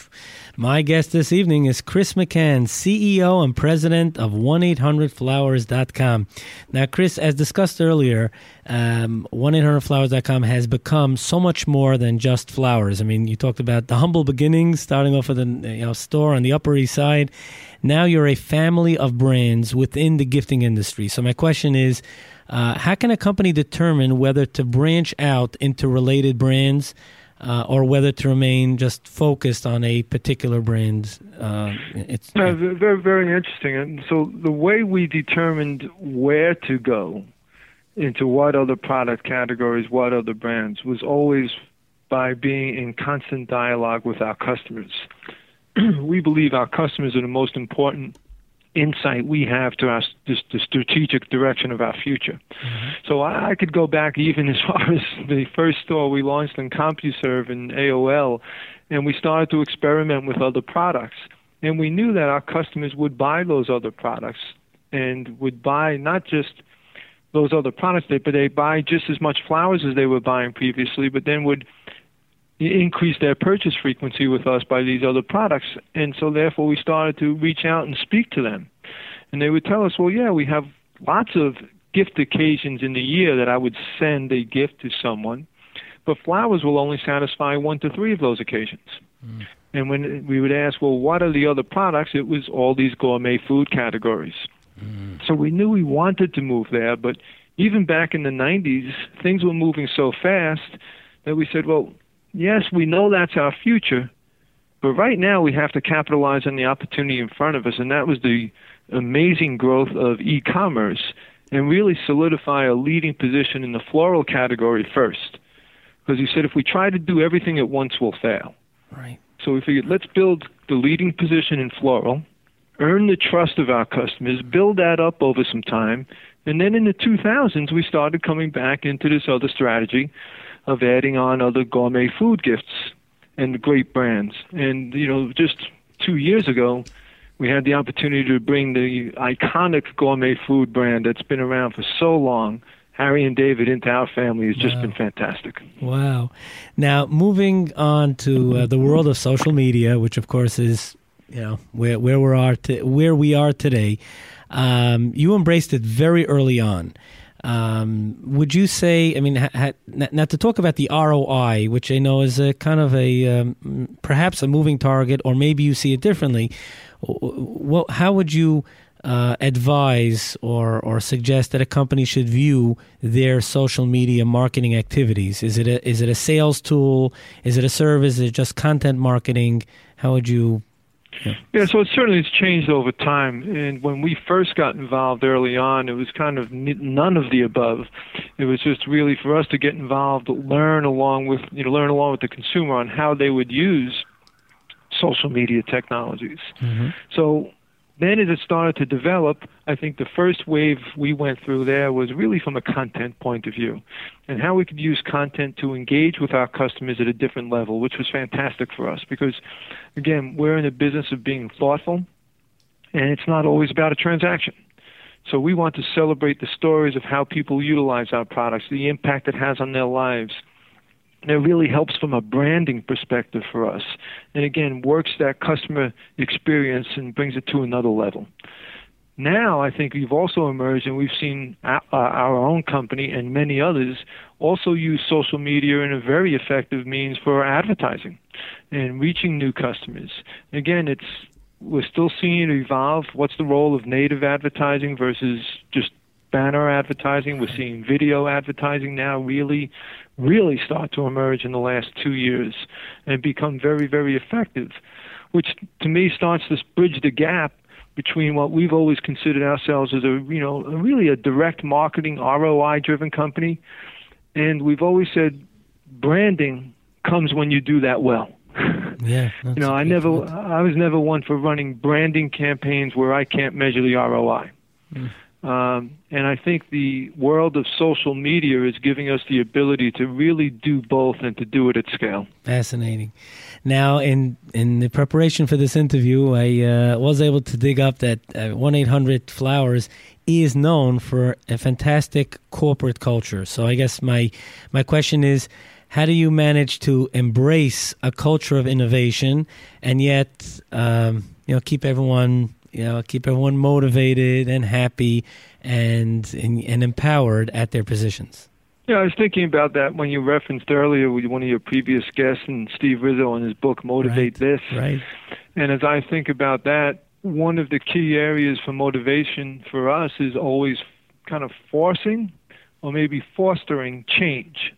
My guest this evening is Chris McCann, C E O and president of one eight hundred flowers dot com. Now, Chris, as discussed earlier, um, one eight hundred flowers dot com has become so much more than just flowers. I mean, you talked about the humble beginnings, starting off with a you know, store on the Upper East Side. Now you're a family of brands within the gifting industry. So my question is, uh, how can a company determine whether to branch out into related brands Uh, or whether to remain just focused on a particular brand? Uh, it's uh, very, very interesting. And so the way we determined where to go, into what other product categories, what other brands, was always by being in constant dialogue with our customers. We believe our customers are the most important insight we have to our this, the strategic direction of our future. Mm-hmm. So I, I could go back even as far as the first store we launched in CompuServe and A O L, and we started to experiment with other products. And we knew that our customers would buy those other products and would buy not just those other products, but they buy just as much flowers as they were buying previously, but then would increase their purchase frequency with us by these other products. And so therefore we started to reach out and speak to them. And they would tell us, well, yeah, we have lots of gift occasions in the year that I would send a gift to someone, but flowers will only satisfy one to three of those occasions. Mm. And when we would ask, well, what are the other products? It was all these gourmet food categories. Mm. So we knew we wanted to move there, but even back in the nineties, things were moving so fast that we said, well, yes, we know that's our future, but right now we have to capitalize on the opportunity in front of us, and that was the amazing growth of e-commerce and really solidify a leading position in the floral category first. Because he said if we try to do everything at once, we'll fail. Right. So we figured let's build the leading position in floral, earn the trust of our customers, build that up over some time, and then in the two thousands we started coming back into this other strategy of adding on other gourmet food gifts and great brands. And, you know, just two years ago, we had the opportunity to bring the iconic gourmet food brand that's been around for so long, Harry and David, into our family. Has just wow. been fantastic. Wow. Now, moving on to uh, the world of social media, which, of course, is, you know, where, where, we, are to, where we are today, um, you embraced it very early on. Um, would you say, I mean, ha, ha, not to talk about the R O I, which I know is a kind of a, um, perhaps a moving target, or maybe you see it differently. Well, how would you uh, advise or, or suggest that a company should view their social media marketing activities? Is it a, is it a sales tool? Is it a service? Is it just content marketing? How would you... Yeah. yeah, so it certainly has changed over time. And when we first got involved early on, it was kind of none of the above. It was just really for us to get involved, learn along with, you know, learn along with the consumer on how they would use social media technologies. Mm-hmm. So then as it started to develop, I think the first wave we went through there was really from a content point of view and how we could use content to engage with our customers at a different level, which was fantastic for us because, again, we're in the business of being thoughtful, and it's not always about a transaction. So we want to celebrate the stories of how people utilize our products, the impact it has on their lives. And it really helps from a branding perspective for us. And again, works that customer experience and brings it to another level. Now, I think we've also emerged, and we've seen our, uh, our own company and many others also use social media in a very effective means for advertising and reaching new customers. Again, it's we're still seeing it evolve. What's the role of native advertising versus just banner advertising? We're seeing video advertising now really, really start to emerge in the last two years and become very, very effective, which to me starts to bridge the gap between what we've always considered ourselves as a, you know, really a direct marketing R O I-driven company, and we've always said branding comes when you do that well. Yeah, you know, I never, point. I was never one for running branding campaigns where I can't measure the R O I. Mm. Um, and I think the world of social media is giving us the ability to really do both and to do it at scale. Fascinating. Now, in, in the preparation for this interview, I uh, was able to dig up that uh, one eight hundred Flowers is known for a fantastic corporate culture. So I guess my my question is, how do you manage to embrace a culture of innovation and yet um, you know, keep everyone... You know, keep everyone motivated and happy and, and and empowered at their positions? Yeah, I was thinking about that when you referenced earlier with one of your previous guests and Steve Rizzo in his book, Motivate right, This. Right. And as I think about that, one of the key areas for motivation for us is always kind of forcing or maybe fostering change.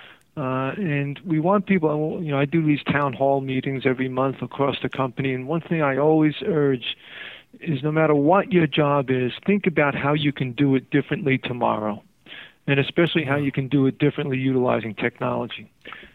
Uh, and we want people, you know, I do these town hall meetings every month across the company, and one thing I always urge is no matter what your job is, think about how you can do it differently tomorrow, and especially how you can do it differently utilizing technology.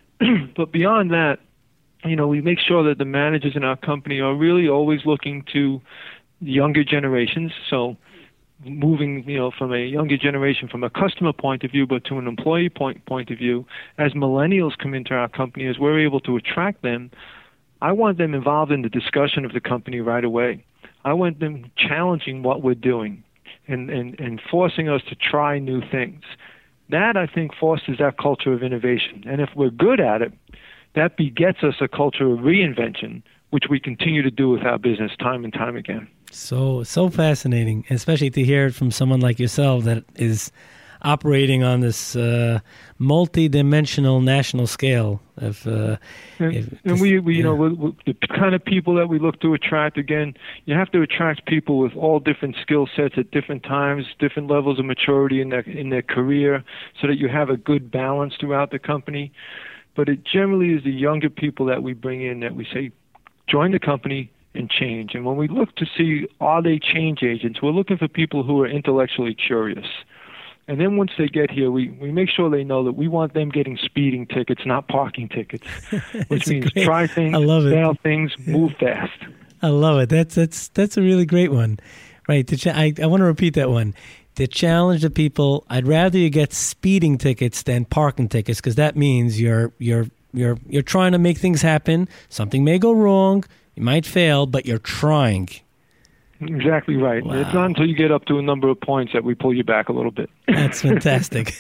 But beyond that, you know, we make sure that the managers in our company are really always looking to younger generations, so moving, you know, from a younger generation from a customer point of view, but to an employee point point of view, as millennials come into our company, as we're able to attract them, I want them involved in the discussion of the company right away. I want them challenging what we're doing and, and, and forcing us to try new things. That, I think, fosters that culture of innovation. And if we're good at it, that begets us a culture of reinvention, which we continue to do with our business time and time again. So, so fascinating, especially to hear it from someone like yourself that is operating on this uh, multi-dimensional national scale. Of, uh, and, if, and we, we, you yeah. know, we, we, the kind of people that we look to attract, again, you have to attract people with all different skill sets at different times, different levels of maturity in their, in their career, so that you have a good balance throughout the company. But it generally is the younger people that we bring in that we say, join the company and change. And when we look to see, are they change agents, we're looking for people who are intellectually curious. And then once they get here, we, we make sure they know that we want them getting speeding tickets, not parking tickets, which means great, try things, I love it. fail things, move fast. I love it. That's that's that's a really great one. Right. To ch- I, I want to repeat that one. To challenge the people, I'd rather you get speeding tickets than parking tickets, because that means you're you're you're you're trying to make things happen. Something may go wrong. You might fail, but you're trying. Exactly right. Wow. It's not until you get up to a number of points that we pull you back a little bit. That's fantastic.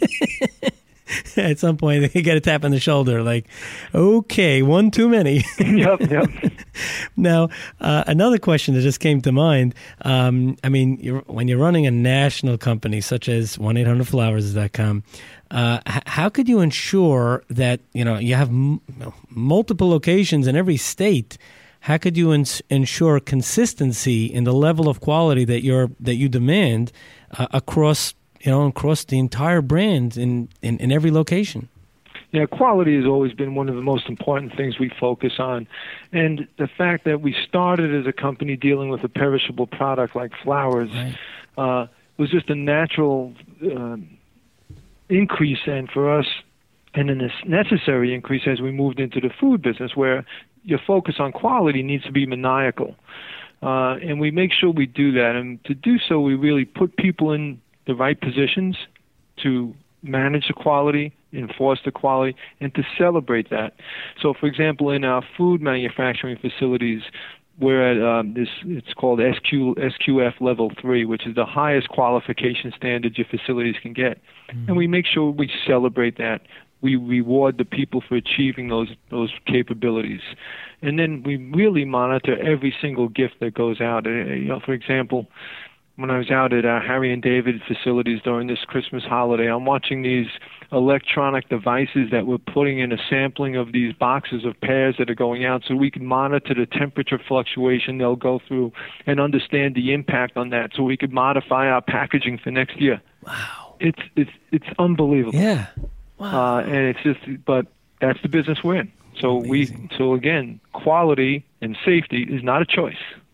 At some point, you get a tap on the shoulder, like, okay, one too many. Yep, yep. Now, uh, another question that just came to mind. Um, I mean, you're, when you're running a national company such as one eight hundred flowers dot com, uh, h- how could you ensure that, you know, you have m- multiple locations in every state? How could you ins- ensure consistency in the level of quality that you're that you demand uh, across, you know, across the entire brand in, in, in every location? Yeah, quality has always been one of the most important things we focus on. And the fact that we started as a company dealing with a perishable product like flowers Right. uh, was just a natural uh, increase, and for us, and a necessary increase as we moved into the food business, where your focus on quality needs to be maniacal. Uh, and we make sure we do that. And to do so, we really put people in the right positions to manage the quality, enforce the quality, and to celebrate that. So, for example, in our food manufacturing facilities, we're at um, this, it's called S Q, S Q F Level three, which is the highest qualification standard your facilities can get. Mm-hmm. And we make sure we celebrate that. We reward the people for achieving those those capabilities. And then we really monitor every single gift that goes out. Uh, you know, for example, when I was out at uh, Harry and David facilities during this Christmas holiday, I'm watching these electronic devices that we're putting in a sampling of these boxes of pears that are going out, so we can monitor the temperature fluctuation they'll go through and understand the impact on that, so we could modify our packaging for next year. Wow. It's it's it's unbelievable. Yeah. Wow. Uh, and it's just, but that's the business we're in. So Amazing. we, so again, quality and safety is not a choice.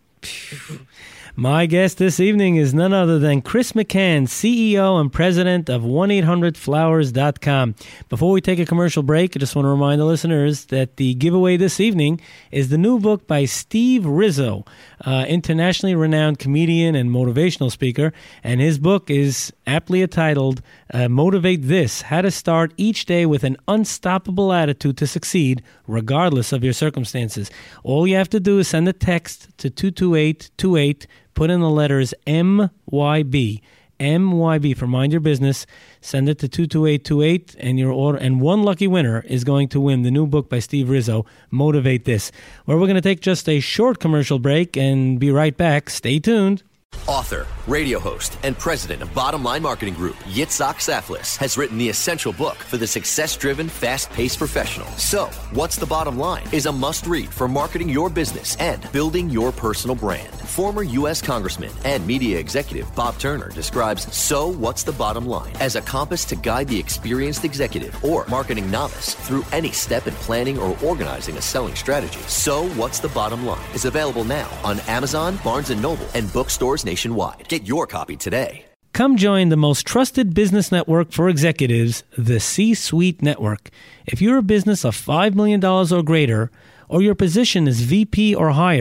My guest this evening is none other than Chris McCann, C E O and president of one eight hundred flowers dot com. Before we take a commercial break, I just want to remind the listeners that the giveaway this evening is the new book by Steve Rizzo, uh, internationally renowned comedian and motivational speaker. And his book is aptly titled uh, Motivate This, How to Start Each Day with an Unstoppable Attitude to Succeed, Regardless of Your Circumstances. All you have to do is send a text to two two eight two eight. Put in the letters M Y B, M Y B for Mind Your Business. Send it to two two eight two eight, and your order, and one lucky winner is going to win the new book by Steve Rizzo, Motivate This. Where we're going to take just a short commercial break and be right back. Stay tuned. Author, radio host, and president of Bottom Line Marketing Group, Yitzhak Saflis, has written the essential book for the success-driven, fast-paced professional. So, What's the Bottom Line is a must-read for marketing your business and building your personal brand. Former U S Congressman and media executive Bob Turner describes So What's the Bottom Line as a compass to guide the experienced executive or marketing novice through any step in planning or organizing a selling strategy. So What's the Bottom Line is available now on Amazon, Barnes and Noble, and bookstores nationwide. Get your copy today. Come join the most trusted business network for executives, the C-Suite Network. If you're a business of five million dollars or greater, or your position is V P or higher,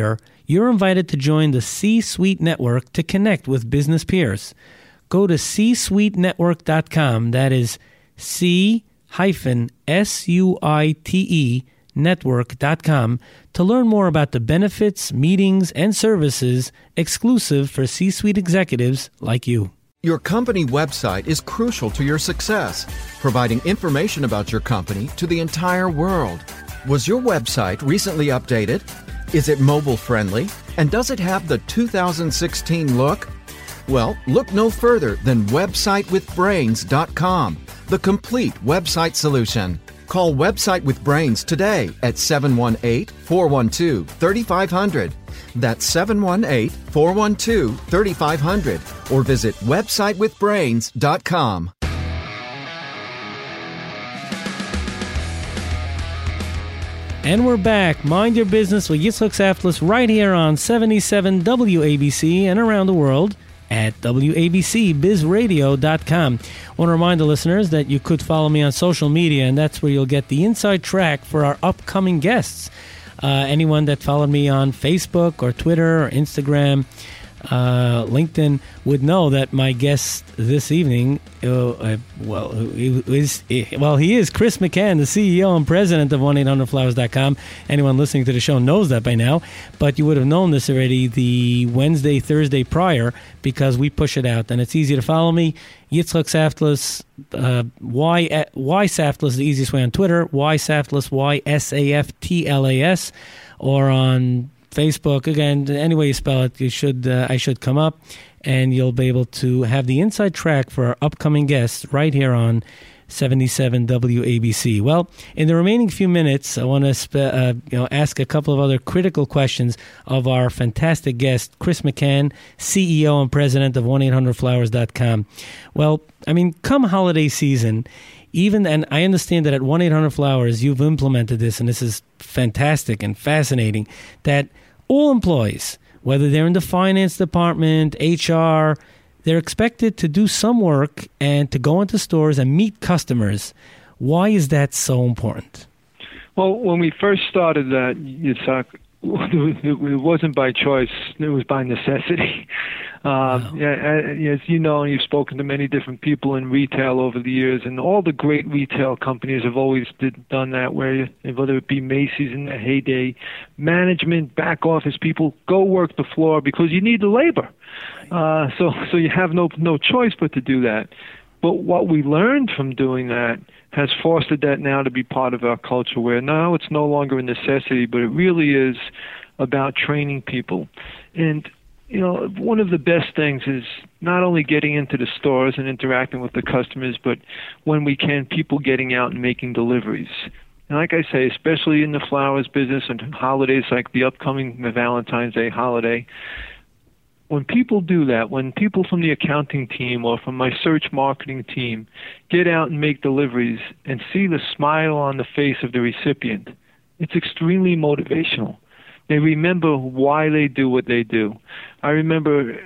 you're invited to join the C-Suite Network to connect with business peers. Go to c suite network dot com. That is C S U I T E network dot com to learn more about the benefits, meetings, and services exclusive for C-Suite executives like you. Your company website is crucial to your success, providing information about your company to the entire world. Was your website recently updated? Is it mobile friendly? And does it have the two thousand sixteen look? Well, look no further than website with brains dot com, the complete website solution. Call Website with Brains today at seven one eight, four one two, three five zero zero. That's seven one eight, four one two, three five zero zero or visit website with brains dot com. And we're back. Mind Your Business with Yitzchak Saftlis right here on seventy-seven W A B C and around the world at W A B C biz radio dot com. I want to remind the listeners that you could follow me on social media, and that's where you'll get the inside track for our upcoming guests. Uh, anyone that followed me on Facebook or Twitter or Instagram, uh, LinkedIn would know that my guest this evening, uh, uh, well, he is, well, he is Chris McCann, the C E O and president of one eight hundred flowers dot com. Anyone listening to the show knows that by now, but you would have known this already the Wednesday, Thursday prior, because we push it out, and it's easy to follow me. Yitzchak Saftlis, uh, Y, Y Saftlis is the easiest way on Twitter, Y Saftlis, Y S A F T L A S, or on Facebook. Again, any way you spell it, you should uh, I should come up, and you'll be able to have the inside track for our upcoming guests right here on seventy-seven W A B C. Well, in the remaining few minutes, I want to sp- uh, you know ask a couple of other critical questions of our fantastic guest, Chris McCann, C E O and president of one eight hundred flowers dot com. Well, I mean, come holiday season, even, and I understand that at one eight hundred flowers, you've implemented this, and this is fantastic and fascinating, that all employees, whether they're in the finance department, H R, they're expected to do some work and to go into stores and meet customers. Why is that so important? Well, when we first started that, Yitzhak, it wasn't by choice. It was by necessity. Um, wow. yeah, as you know, you've spoken to many different people in retail over the years, and all the great retail companies have always did, done that, where whether it be Macy's in the heyday, management, back office people, go work the floor because you need the labor. Uh, so, so you have no no choice but to do that. But what we learned from doing that has fostered that now to be part of our culture, where now it's no longer a necessity, but it really is about training people. And, you know, one of the best things is not only getting into the stores and interacting with the customers, but when we can, people getting out and making deliveries. And like I say, especially in the flowers business and holidays like the upcoming Valentine's Day holiday, when people do that, when people from the accounting team or from my search marketing team get out and make deliveries and see the smile on the face of the recipient, it's extremely motivational. They remember why they do what they do. I remember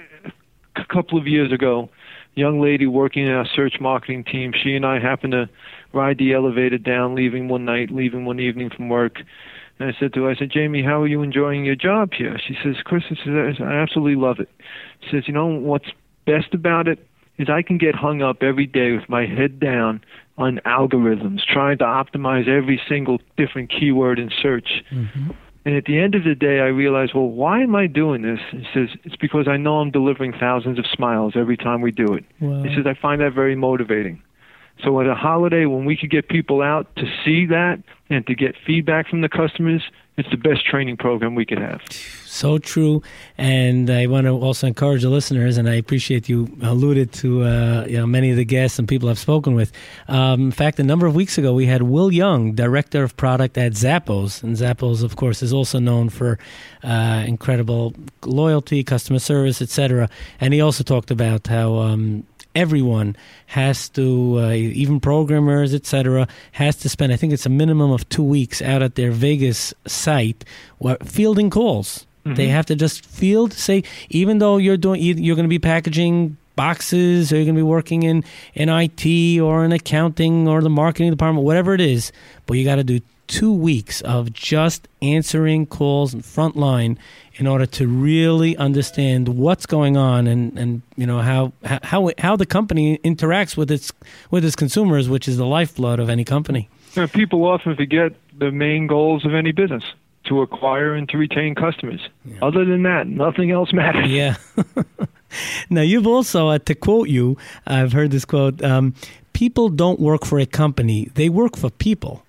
a couple of years ago, a young lady working in our search marketing team, she and I happened to ride the elevator down, leaving one night, leaving one evening from work. And I said to her, I said, Jamie, how are you enjoying your job here? She says, Chris, I, said, I absolutely love it. She says, you know, what's best about it is I can get hung up every day with my head down on algorithms, trying to optimize every single different keyword in search. Mm-hmm. And at the end of the day, I realized, well, why am I doing this? He says, it's because I know I'm delivering thousands of smiles every time we do it. Wow. He says, I find that very motivating. So at a holiday, when we could get people out to see that and to get feedback from the customers, it's the best training program we could have. So true. And I want to also encourage the listeners, and I appreciate you alluded to uh, you know, many of the guests and people I've spoken with. Um, in fact, a number of weeks ago, we had Will Young, Director of Product at Zappos. And Zappos, of course, is also known for uh, incredible loyalty, customer service, et cetera. And he also talked about how Um, everyone has to, uh, even programmers, et cetera, has to spend, I think it's a minimum of two weeks out at their Vegas site where, fielding calls. Mm-hmm. They have to just field, say, even though you're doing, you're going to be packaging boxes, or you're going to be working in, in I T or in accounting or the marketing department, whatever it is, but you got to do two weeks of just answering calls and front line in order to really understand what's going on and, and you know how how how the company interacts with its with its consumers, which is the lifeblood of any company. You know, people often forget the main goals of any business: to acquire and to retain customers. Yeah. Other than that, nothing else matters. Yeah. Now, you've also, uh, to quote you, I've heard this quote, um, people don't work for a company, they work for people.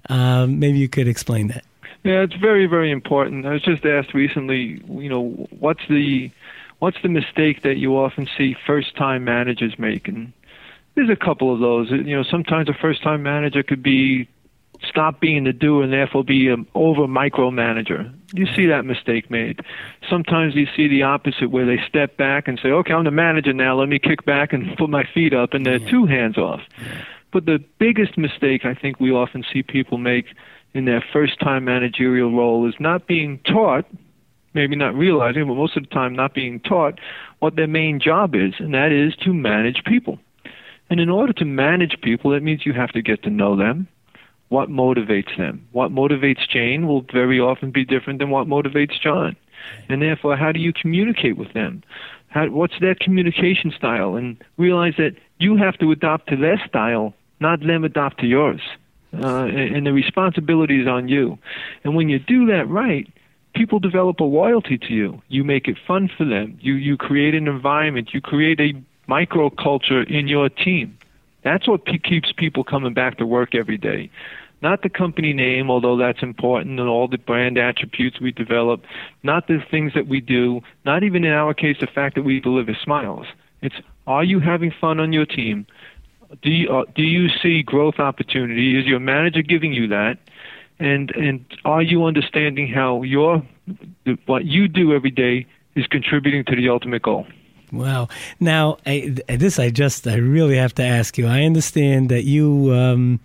Um, maybe you could explain that. Yeah, it's very, very important. I was just asked recently, you know, what's the what's the mistake that you often see first-time managers make? And there's a couple of those. You know, sometimes a first-time manager could be stop being the doer and therefore be an over micromanager. You see that mistake made. Sometimes you see the opposite, where they step back and say, okay, I'm the manager now, let me kick back and put my feet up, and they're two hands off. But the biggest mistake I think we often see people make in their first-time managerial role is not being taught, maybe not realizing, but most of the time not being taught what their main job is, and that is to manage people. And in order to manage people, that means you have to get to know them. What motivates them? What motivates Jane will very often be different than what motivates John. And therefore, how do you communicate with them? How, what's their communication style? And realize that you have to adopt to their style, not them adopt to yours. Uh, and, and the responsibility is on you. And when you do that right, people develop a loyalty to you. You make it fun for them. You, you create an environment. You create a microculture in your team. That's what pe- keeps people coming back to work every day. Not the company name, although that's important, and all the brand attributes we develop. Not the things that we do. Not even in our case, the fact that we deliver smiles. It's, are you having fun on your team? Do you, uh, do you see growth opportunity? Is your manager giving you that? And and are you understanding how your what you do every day is contributing to the ultimate goal? Wow. Now, I, this I just, I really have to ask you. I understand that you, um,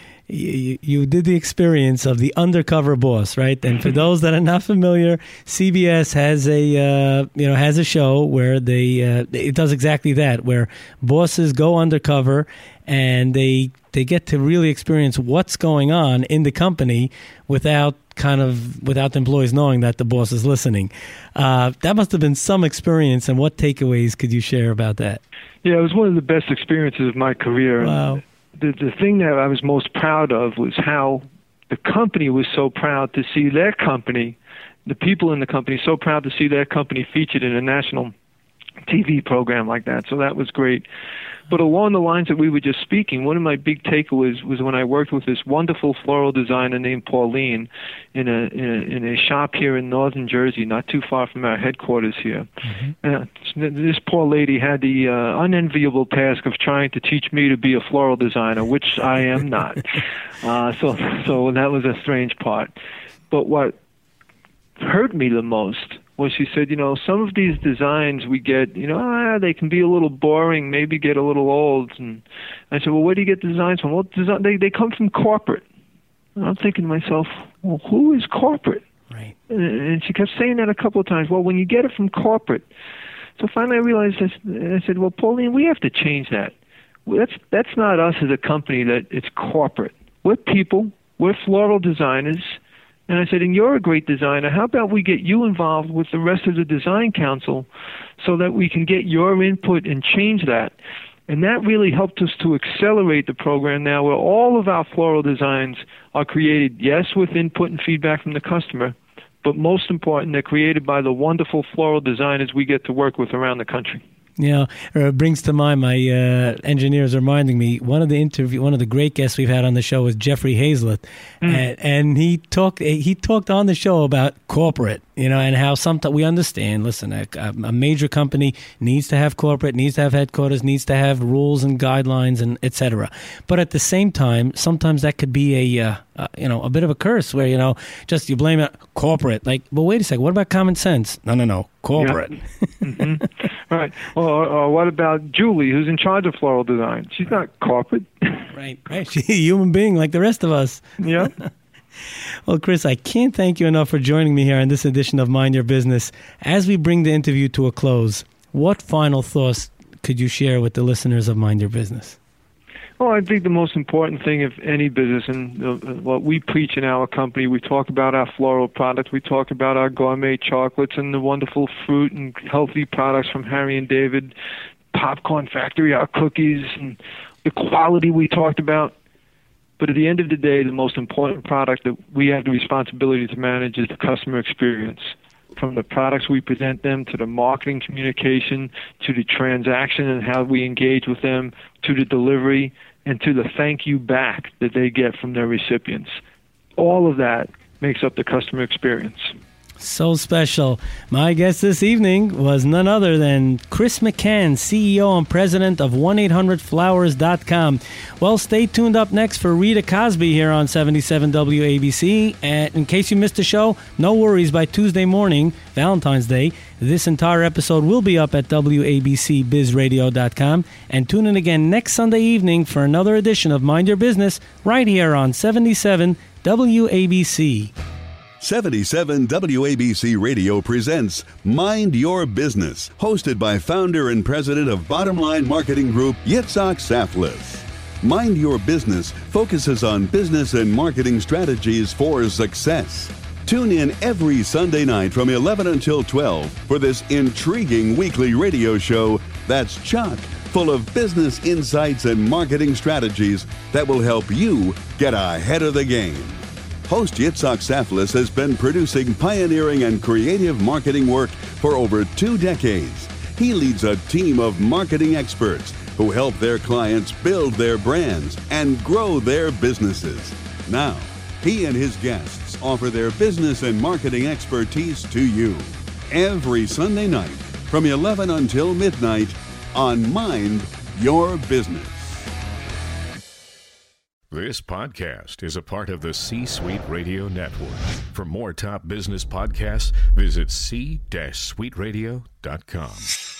you, you did the experience of the undercover boss, right? And for those that are not familiar, C B S has a, uh, you know, has a show where they, uh, it does exactly that, where bosses go undercover and they, they get to really experience what's going on in the company without kind of without the employees knowing that the boss is listening. Uh, that must have been some experience, and what takeaways could you share about that? Yeah, it was one of the best experiences of my career. Wow. The, the thing that I was most proud of was how the company was so proud to see their company, the people in the company, so proud to see their company featured in a national T V program like that. So that was great. But along the lines that we were just speaking, one of my big takeaways was when I worked with this wonderful floral designer named Pauline in a in a, in a shop here in northern Jersey, not too far from our headquarters here. Mm-hmm. Uh, this poor lady had the uh, unenviable task of trying to teach me to be a floral designer, which I am not. uh, so so that was a strange part. But what hurt me the most was she said, you know, some of these designs we get, you know, ah, they can be a little boring, maybe get a little old. And I said, well, where do you get designs from? Well, design, they, they come from corporate. And I'm thinking to myself, well, who is corporate? Right. And, and she kept saying that a couple of times. Well, when you get it from corporate. So finally I realized, this, I said, well, Pauline, we have to change that. That's, that's not us as a company that it's corporate. We're people. We're floral designers. And I said, and you're a great designer. How about we get you involved with the rest of the design council so that we can get your input and change that? And that really helped us to accelerate the program now, where all of our floral designs are created, yes, with input and feedback from the customer, but most important, they're created by the wonderful floral designers we get to work with around the country. Yeah, it brings to mind, my uh, engineers reminding me, one of the interview, one of the great guests we've had on the show was Jeffrey Hazlett, mm. and, and he talked he talked on the show about corporate, you know, and how sometimes we understand. Listen, a, a major company needs to have corporate, needs to have headquarters, needs to have rules and guidelines, and et cetera. But at the same time, sometimes that could be a uh, uh, you know a bit of a curse, where you know just you blame it corporate. Like, well, wait a second, what about common sense? No, no, no. Corporate. Yeah. Mm-hmm. Right. Well, or, or what about Julie, who's in charge of floral design? She's not corporate. Right. Right. She's a human being like the rest of us. Yeah. Well, Chris, I can't thank you enough for joining me here on this edition of Mind Your Business. As we bring the interview to a close, what final thoughts could you share with the listeners of Mind Your Business? Well, I think the most important thing of any business, and uh, what we preach in our company, we talk about our floral products, we talk about our gourmet chocolates and the wonderful fruit and healthy products from Harry and David, Popcorn Factory, our cookies, and the quality we talked about. But at the end of the day, the most important product that we have the responsibility to manage is the customer experience. From the products we present them, to the marketing communication, to the transaction and how we engage with them, to the delivery, and to the thank you back that they get from their recipients. All of that makes up the customer experience. So special. My guest this evening was none other than Chris McCann, C E O and president of one eight hundred flowers dot com. Well, stay tuned up next for Rita Cosby here on seventy-seven W A B C. And in case you missed the show, no worries. By Tuesday morning, Valentine's Day, this entire episode will be up at W A B C biz radio dot com. And tune in again next Sunday evening for another edition of Mind Your Business right here on seventy-seven W A B C. seventy-seven W A B C Radio presents Mind Your Business, hosted by founder and president of Bottom Line Marketing Group, Yitzhak Saftlis. Mind Your Business focuses on business and marketing strategies for success. Tune in every Sunday night from eleven until twelve for this intriguing weekly radio show that's chock full of business insights and marketing strategies that will help you get ahead of the game. Host Yitzhak Saftlis has been producing pioneering and creative marketing work for over two decades. He leads a team of marketing experts who help their clients build their brands and grow their businesses. Now, he and his guests offer their business and marketing expertise to you every Sunday night from eleven until midnight on Mind Your Business. This podcast is a part of the C-Suite Radio Network. For more top business podcasts, visit c suite radio dot com.